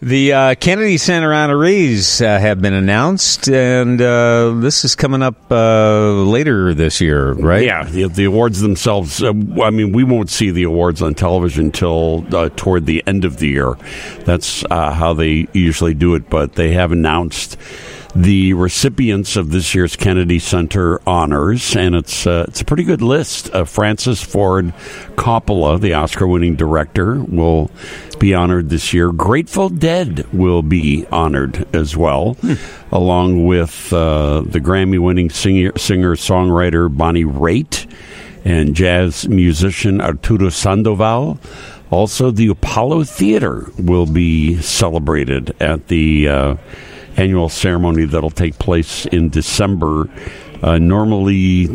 The Kennedy Center honorees have been announced, and this is coming up later this year, right? Yeah, the awards themselves, we won't see the awards on television until toward the end of the year. That's how they usually do it, but they have announced the recipients of this year's Kennedy Center honors, and it's a pretty good list. Francis Ford Coppola, the Oscar-winning director, will be honored this year. Grateful Dead will be honored as well, along with the Grammy-winning singer-songwriter Bonnie Raitt and jazz musician Arturo Sandoval. Also, the Apollo Theater will be celebrated at the annual ceremony that'll take place in December. Normally,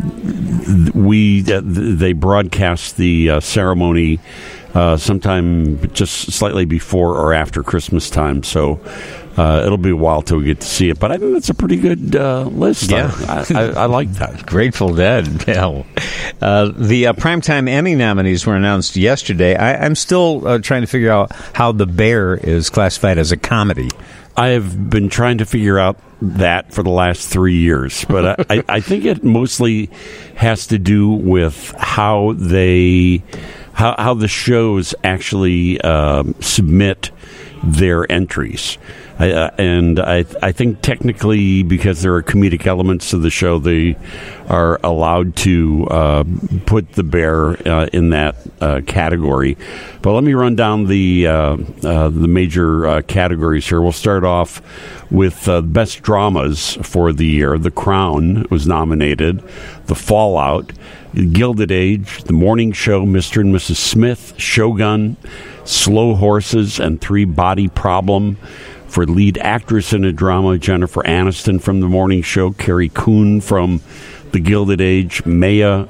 they broadcast the ceremony sometime just slightly before or after Christmas time, so it'll be a while till we get to see it. But I think that's a pretty good list. Yeah. I like that. Grateful Dead. Yeah. The Primetime Emmy nominees were announced yesterday. I'm still trying to figure out how The Bear is classified as a comedy. I have been trying to figure out that for the last 3 years, but I think it mostly has to do with how the shows actually submit their entries. I think technically, because there are comedic elements to the show, they are allowed to put The Bear in that category. But let me run down the major categories here. We'll start off with best dramas for the year. The Crown was nominated. The Fallout, Gilded Age, The Morning Show, Mr. and Mrs. Smith, Shogun, Slow Horses, and Three Body Problem. For lead actress in a drama, Jennifer Aniston from The Morning Show, Carrie Coon from The Gilded Age, Maya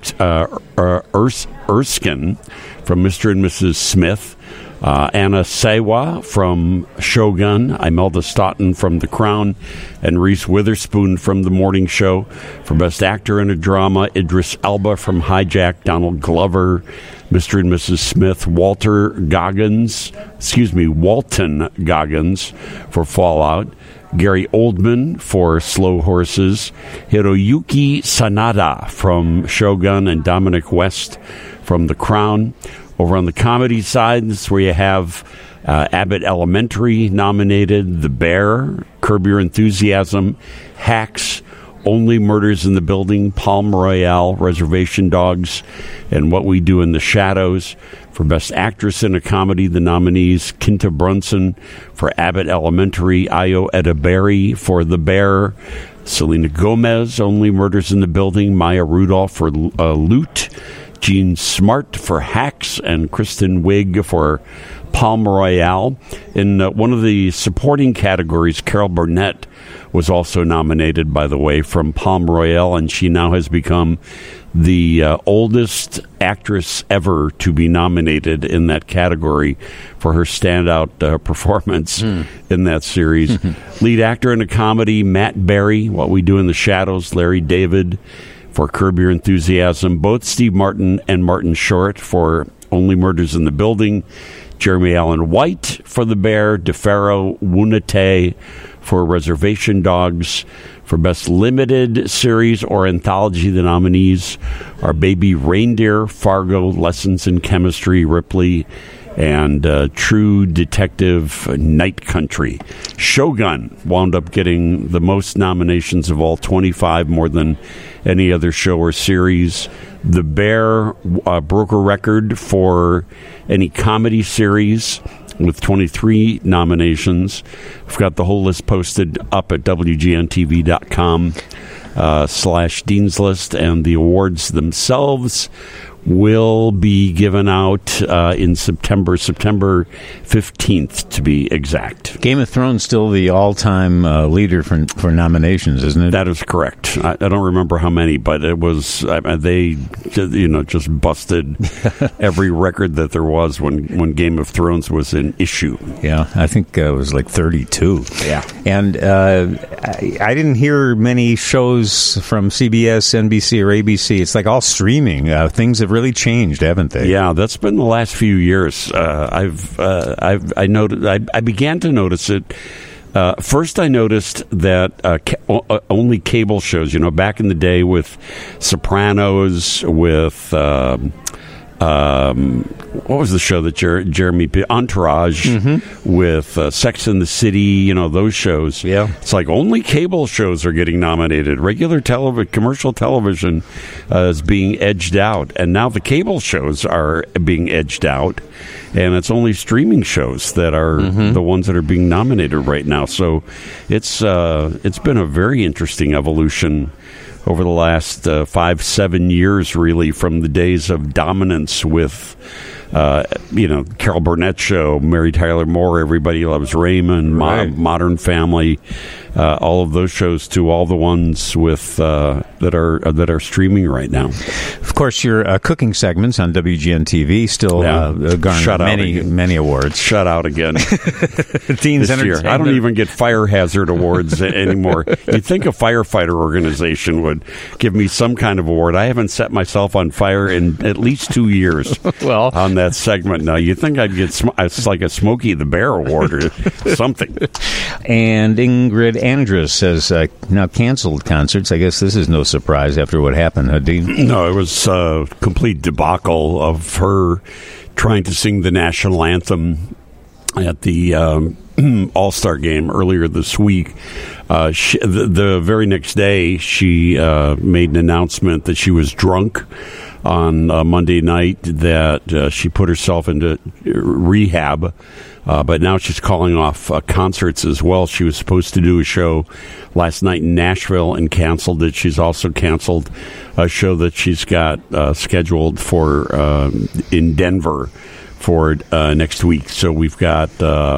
Erskine from Mr. and Mrs. Smith, Anna Sawai from Shogun, Imelda Staunton from The Crown, and Reese Witherspoon from The Morning Show. For Best Actor in a Drama, Idris Elba from Hijack, Donald Glover, Mr. and Mrs. Smith, Walton Goggins for Fallout, Gary Oldman for Slow Horses, Hiroyuki Sanada from Shogun, and Dominic West from The Crown. Over on the comedy side, this is where you have Abbott Elementary nominated, The Bear, Curb Your Enthusiasm, Hacks, Only Murders in the Building, Palm Royale, Reservation Dogs, and What We Do in the Shadows. For Best Actress in a Comedy, the nominees, Quinta Brunson for Abbott Elementary, Ayo Edebiri for The Bear, Selena Gomez, Only Murders in the Building, Maya Rudolph for Loot, Jean Smart for Hacks, and Kristen Wiig for Palm Royale. In one of the supporting categories, Carol Burnett was also nominated, by the way, from Palm Royale, and she now has become the oldest actress ever to be nominated in that category for her standout performance in that series. Lead actor in a comedy, Matt Berry, What We Do in the Shadows, Larry David for Curb Your Enthusiasm, both Steve Martin and Martin Short for Only Murders in the Building, Jeremy Allen White for The Bear, DeFaro Wunate for Reservation Dogs. For Best Limited Series or Anthology, the nominees are Baby Reindeer, Fargo, Lessons in Chemistry, Ripley, and True Detective, Night Country. Shogun wound up getting the most nominations of all, 25, more than any other show or series. The Bear broke a record for any comedy series with 23 nominations. We've got the whole list posted up at WGNTV.com/Dean's List, and the awards themselves will be given out in September 15th, to be exact. Game of Thrones still the all-time leader for nominations, isn't it? That is correct. I don't remember how many, but it was they just busted every record that there was when Game of Thrones was an issue. Yeah, I think it was like 32. Yeah, and I didn't hear many shows from CBS, NBC, or ABC. It's like all streaming. Things have have really changed, haven't they? Yeah, that's been the last few years. I began to notice it. First, I noticed that only cable shows, back in the day with Sopranos, with what was the show that Jeremy Entourage, with Sex and the City, those shows. Yeah. It's like only cable shows are getting nominated. Regular commercial television is being edged out. And now the cable shows are being edged out. And it's only streaming shows that are the ones that are being nominated right now. So it's been a very interesting evolution over the last 5-7 years, really, from the days of dominance with, Carol Burnett Show, Mary Tyler Moore, Everybody Loves Raymond, right. Modern Family, all of those shows to all the ones with that are streaming right now. Of course, your cooking segments on WGN TV still garner many awards. Shut out again. Teens this year. I don't even get fire hazard awards anymore. You'd think a firefighter organization would give me some kind of award. I haven't set myself on fire in at least 2 years. Well, on that segment now, you'd think I'd get it's like a Smokey the Bear award or something. And Ingrid Andress has now canceled concerts. I guess this is no surprise after what happened, Dean? No, it was a complete debacle of her trying to sing the national anthem at the All-Star game earlier this week. The very next day, she made an announcement that she was drunk on Monday night, that she put herself into rehab, but now she's calling off concerts as well. She was supposed to do a show last night in Nashville and canceled it. She's also canceled a show that she's got scheduled for in Denver for next week. So we've got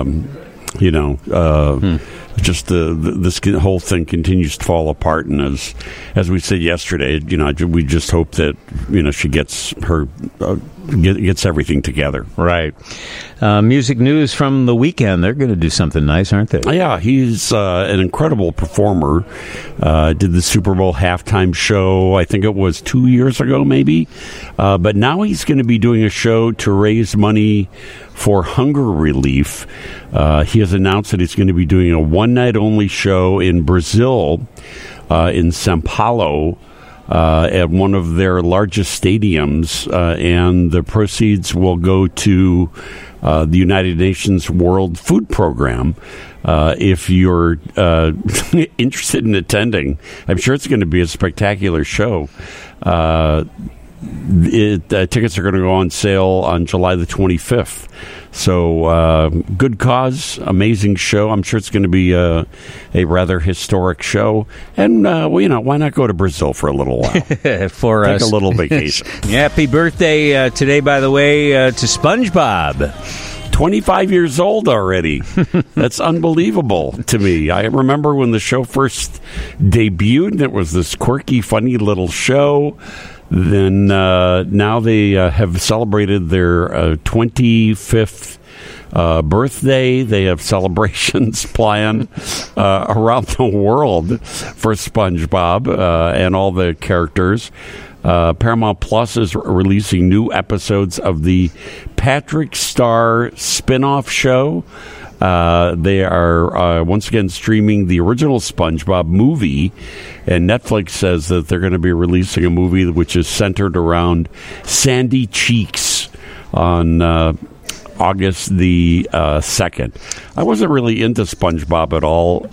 just this whole thing continues to fall apart, and as we said yesterday, we just hope that she gets everything together. Right. Music news from the weekend. They're going to do something nice, aren't they? Yeah, he's an incredible performer. Did the Super Bowl halftime show, I think it was 2 years ago, maybe. But now he's going to be doing a show to raise money for hunger relief. He has announced that he's going to be doing a one-night-only show in Brazil, in São Paulo, at one of their largest stadiums, and the proceeds will go to the United Nations World Food Program. If you're interested in attending, I'm sure it's going to be a spectacular show. Tickets are going to go on sale on July the 25th. So, good cause, amazing show. I'm sure it's going to be a rather historic show. And, why not go to Brazil for a little while? Take a little vacation. Happy birthday today, by the way, to SpongeBob. 25 years old already. That's unbelievable to me. I remember when the show first debuted, and it was this quirky, funny little show. Then now they have celebrated their 25th birthday. They have celebrations planned around the world for SpongeBob and all the characters. Paramount Plus is releasing new episodes of the Patrick Star spin-off show. They are once again streaming the original SpongeBob movie, and Netflix says that they're going to be releasing a movie which is centered around Sandy Cheeks on August the 2nd. I wasn't really into SpongeBob at all.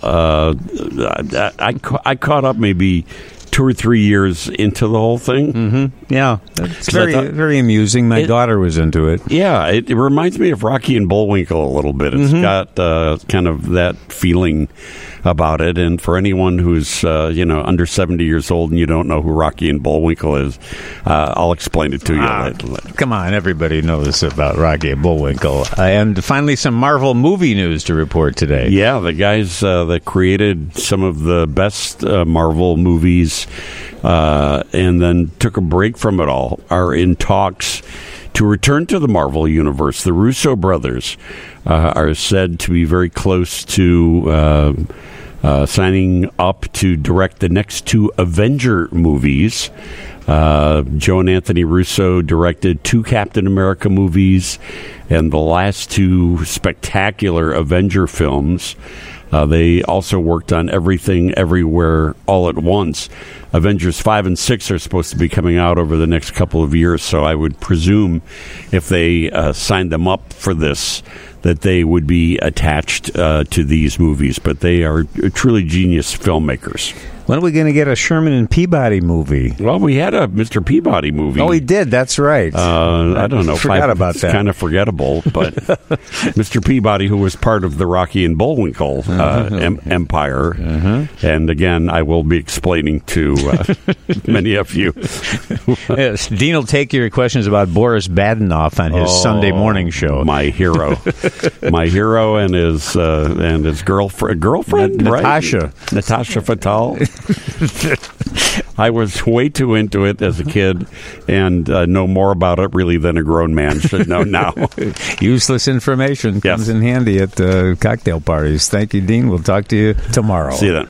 I caught up maybe 2 or 3 years into the whole thing. Mm-hmm. Yeah, it's very amusing. My daughter was into it. Yeah, it reminds me of Rocky and Bullwinkle a little bit. It's got kind of that feeling about it. And for anyone who's under 70 years old and you don't know who Rocky and Bullwinkle is, I'll explain it to you. Come on, everybody knows about Rocky and Bullwinkle. And finally, some Marvel movie news to report today. Yeah, the guys that created some of the best Marvel movies and then took a break from it all are in talks to return to the Marvel Universe. The Russo brothers are said to be very close to signing up to direct the next 2 Avenger movies. Joe and Anthony Russo directed 2 Captain America movies and the last 2 spectacular Avenger films. They also worked on Everything Everywhere All at Once. Avengers 5 and 6 are supposed to be coming out over the next couple of years, so I would presume if they signed them up for this, that they would be attached to these movies. But they are truly genius filmmakers. When are we going to get a Sherman and Peabody movie? Well, we had a Mr. Peabody movie. Oh, we did. That's right. I don't know. Forgot about that. It's kind of forgettable, but Mr. Peabody, who was part of the Rocky and Bullwinkle empire, and again, I will be explaining to many of you. Yes, Dean will take your questions about Boris Badenoff on his Sunday morning show. My hero, and his girlfriend, Natasha, right? Natasha Fatale. I was way too into it as a kid and know more about it really than a grown man should know now. Useless information comes in handy at cocktail parties. Thank you, Dean. We'll talk to you tomorrow. See you then.